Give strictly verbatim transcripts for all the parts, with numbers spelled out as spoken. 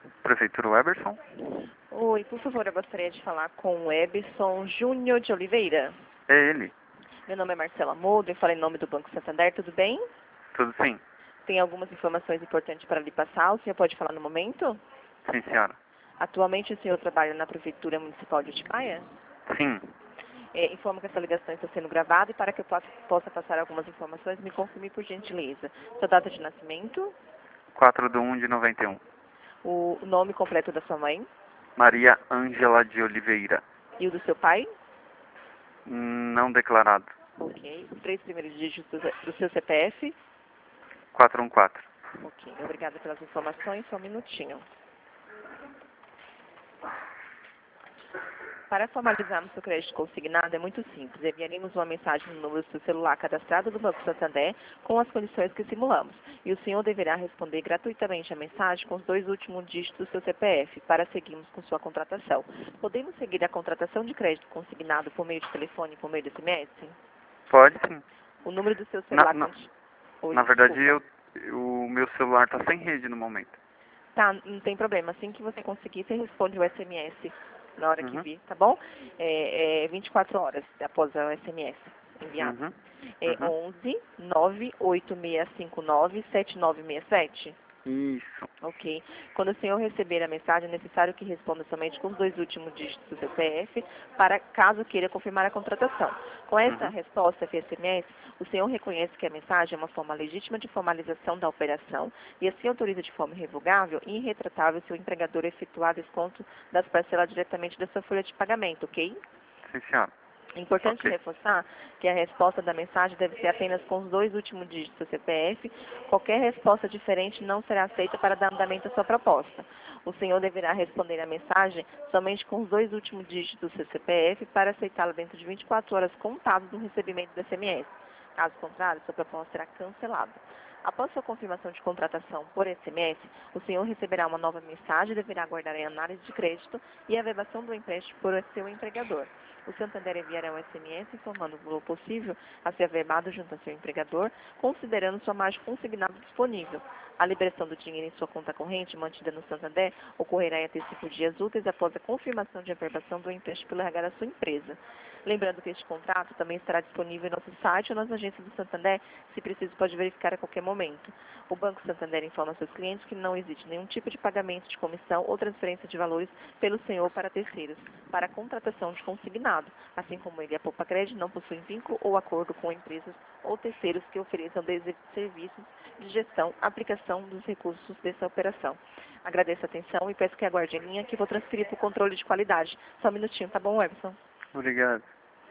Prefeitura Weberson? Oi, por favor, eu gostaria de falar com o Eberson Júnior de Oliveira. É ele. Meu nome é Marcela Modo e falo em nome do Banco Santander, tudo bem? Tudo sim? Tem algumas informações importantes para lhe passar, o senhor pode falar no momento? Sim, senhora. Atualmente o senhor trabalha na Prefeitura Municipal de Utibaia? Sim. É, informo que essa ligação está sendo gravada e para que eu possa, possa passar algumas informações, me confirme por gentileza. Sua data de nascimento, quatro de um de noventa e um. o nome completo da sua mãe Maria Ângela de Oliveira. e o do seu pai? Não declarado. Ok. Os três primeiros dígitos do seu C P F? quatro um quatro. Ok. Obrigada pelas informações. Só um minutinho. Para formalizarmos seu crédito consignado é muito simples. Enviaremos uma mensagem no número do seu celular cadastrado do Banco Santander com as condições que simulamos. E o senhor deverá responder gratuitamente a mensagem com os dois últimos dígitos do seu C P F para seguirmos com sua contratação. Podemos seguir a contratação de crédito consignado por meio de telefone e por meio de S M S? Pode sim. O número do seu Na, celular... na, conti- Oi, na verdade, desculpa. eu, o meu celular está sem rede no momento. Tá, não tem problema. Assim que você conseguir, você responde o S M S na hora que Uhum. vir, tá bom? É, é vinte e quatro horas após o S M S enviado. Uhum. É Uhum. onze nove oito seis cinco nove sete nove seis sete. Isso. Ok. Quando o senhor receber a mensagem, é necessário que responda somente com os dois últimos dígitos do C P F, para caso queira confirmar a contratação. Com essa Uhum. resposta via S M S, o senhor reconhece que a mensagem é uma forma legítima de formalização da operação e assim autoriza de forma irrevogável e irretratável seu empregador a efetuar desconto das parcelas diretamente da sua folha de pagamento, ok? Sim, senhora. É importante Ok. reforçar que a resposta da mensagem deve ser apenas com os dois últimos dígitos do C P F. Qualquer resposta diferente não será aceita para dar andamento à sua proposta. O senhor deverá responder a mensagem somente com os dois últimos dígitos do seu C P F para aceitá-la dentro de vinte e quatro horas contadas do recebimento do S M S. Caso contrário, sua proposta será cancelada. Após sua confirmação de contratação por S M S, o senhor receberá uma nova mensagem e deverá aguardar a análise de crédito e a verbação do empréstimo por seu empregador. O Santander enviará um S M S informando o valor possível a ser averbado junto ao seu empregador, considerando sua margem consignada disponível. A liberação do dinheiro em sua conta corrente, mantida no Santander, ocorrerá em até cinco dias úteis após a confirmação de averbação do empréstimo pelo R H da sua empresa. Lembrando que este contrato também estará disponível em nosso site ou nas agências do Santander, se preciso pode verificar a qualquer momento. O Banco Santander informa seus clientes que não existe nenhum tipo de pagamento de comissão ou transferência de valores pelo senhor para terceiros, para a contratação de consignado, assim como ele e a Poupa Crédito não possuem vínculo ou acordo com empresas ou terceiros que ofereçam serviços de gestão, aplicação dos recursos dessa operação. Agradeço a atenção e peço que aguarde em linha que vou transferir para o controle de qualidade. Só um minutinho, tá bom, Everson? Obrigado.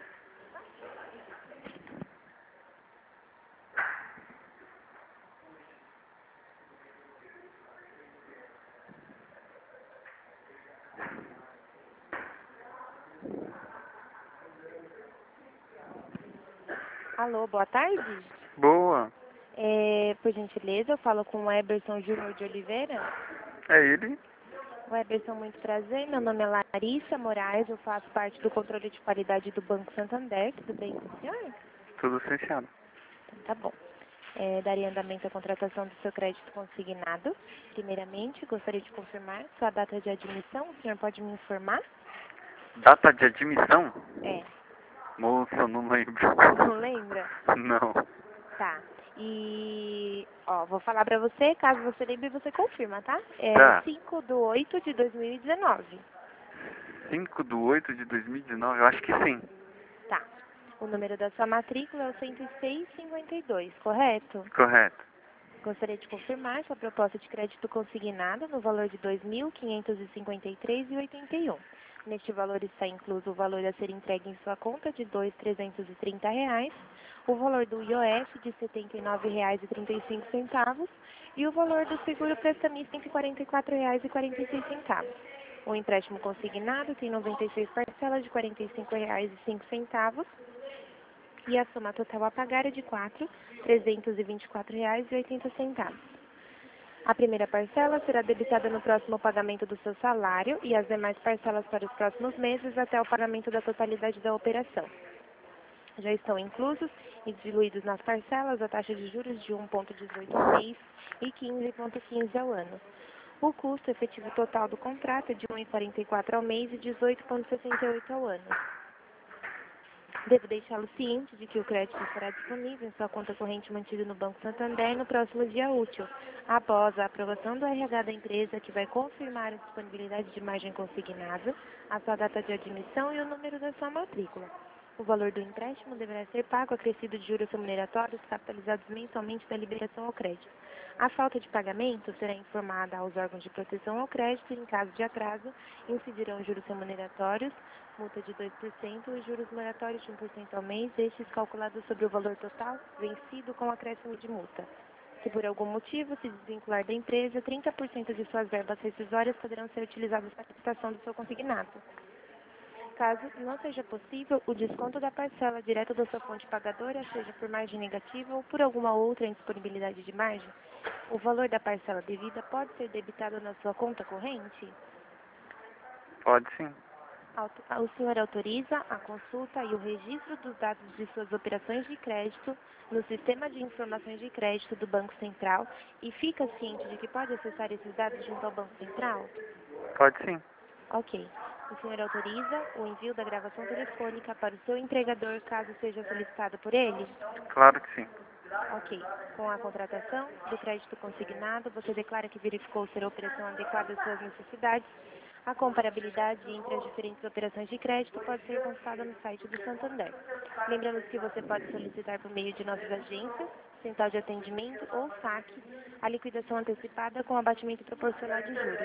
Alô, boa tarde. Boa. É, por gentileza, eu falo com o Eberson Júnior de Oliveira. É ele? O Eberson, muito prazer. Meu nome é Larissa Moraes, eu faço parte do controle de qualidade do Banco Santander. Tudo bem com o senhor? Tudo sim, senhora. Então, tá bom. É, daria andamento à contratação do seu crédito consignado. Primeiramente, gostaria de confirmar sua data de admissão. O senhor pode me informar? Data de admissão? É. Moça, eu não lembro. Não lembra? Não. Tá. E, ó, vou falar pra você, caso você lembre, você confirma, tá? É Tá. cinco de oito de dois mil e dezenove. cinco de oito de dois mil e dezenove? Eu acho que sim. Tá. O número da sua matrícula é o cento e seis cinquenta e dois, correto? Correto. Gostaria de confirmar sua proposta de crédito consignada no valor de dois mil quinhentos e cinquenta e três reais e oitenta e um. Neste valor está incluso o valor a ser entregue em sua conta de dois mil trezentos e trinta reais, o valor do I O F de setenta e nove reais e trinta e cinco centavos e o valor do seguro prestamista de cento e quarenta e quatro reais e quarenta e seis centavos. O empréstimo consignado tem noventa e seis parcelas de quarenta e cinco reais e cinco centavos e a soma total a pagar é de quatro mil trezentos e vinte e quatro reais e oitenta centavos. A primeira parcela será debitada no próximo pagamento do seu salário e as demais parcelas para os próximos meses até o pagamento da totalidade da operação. Já estão inclusos e diluídos nas parcelas a taxa de juros de um vírgula dezoito ao mês e quinze vírgula quinze ao ano. O custo efetivo total do contrato é de um vírgula quarenta e quatro ao mês e dezoito vírgula sessenta e oito ao ano. Devo deixá-lo ciente de que o crédito estará disponível em sua conta corrente mantida no Banco Santander no próximo dia útil, após a aprovação do R H da empresa, que vai confirmar a disponibilidade de margem consignada, a sua data de admissão e o número da sua matrícula. O valor do empréstimo deverá ser pago acrescido de juros remuneratórios capitalizados mensalmente da liberação ao crédito. A falta de pagamento será informada aos órgãos de proteção ao crédito e, em caso de atraso, incidirão juros remuneratórios, multa de dois por cento e juros moratórios de um por cento ao mês, estes calculados sobre o valor total vencido com acréscimo de multa. Se por algum motivo se desvincular da empresa, trinta por cento de suas verbas rescisórias poderão ser utilizadas para a quitação do seu consignado. Caso não seja possível, o desconto da parcela direto da sua fonte pagadora, seja por margem negativa ou por alguma outra indisponibilidade de margem, o valor da parcela devida pode ser debitado na sua conta corrente? Pode sim. Auto- O senhor autoriza a consulta e o registro dos dados de suas operações de crédito no Sistema de Informações de Crédito do Banco Central e fica ciente de que pode acessar esses dados junto ao Banco Central? Pode sim. Ok. O senhor autoriza o envio da gravação telefônica para o seu empregador, caso seja solicitado por ele? Claro que sim. Ok. Com a contratação do crédito consignado, você declara que verificou ser a operação adequada às suas necessidades. A comparabilidade entre as diferentes operações de crédito pode ser consultada no site do Santander. Lembrando que você pode solicitar por meio de nossas agências, central de atendimento ou saque, a liquidação antecipada com abatimento proporcional de juros.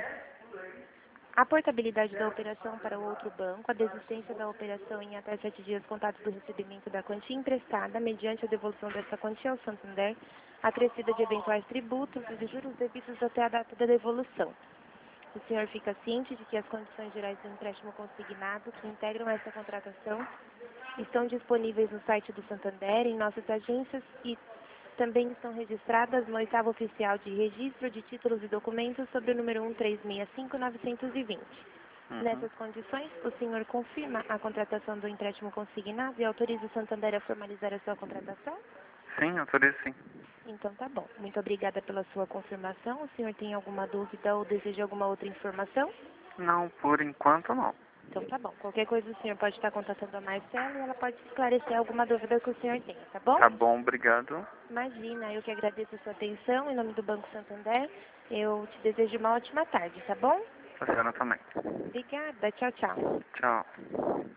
A portabilidade da operação para outro banco, a desistência da operação em até sete dias contados do recebimento da quantia emprestada, mediante a devolução dessa quantia ao Santander, acrescida de eventuais tributos e de juros devidos até a data da devolução. O senhor fica ciente de que as condições gerais do empréstimo consignado que integram essa contratação estão disponíveis no site do Santander, em nossas agências e também estão registradas no oitavo oficial de registro de títulos e documentos sobre o número um três seis cinco nove dois zero. Uhum. Nessas condições, o senhor confirma a contratação do empréstimo consignado e autoriza o Santander a formalizar a sua contratação? Sim, autorizo sim. Então tá bom. Muito obrigada pela sua confirmação. O senhor tem alguma dúvida ou deseja alguma outra informação? Não, por enquanto não. Então tá bom. Qualquer coisa o senhor pode estar contatando a Marcela e ela pode esclarecer alguma dúvida que o senhor tenha, tá bom? Tá bom, obrigado. Imagina, eu que agradeço a sua atenção. Em nome do Banco Santander, eu te desejo uma ótima tarde, tá bom? A senhora também. Obrigada. Tchau, tchau. Tchau.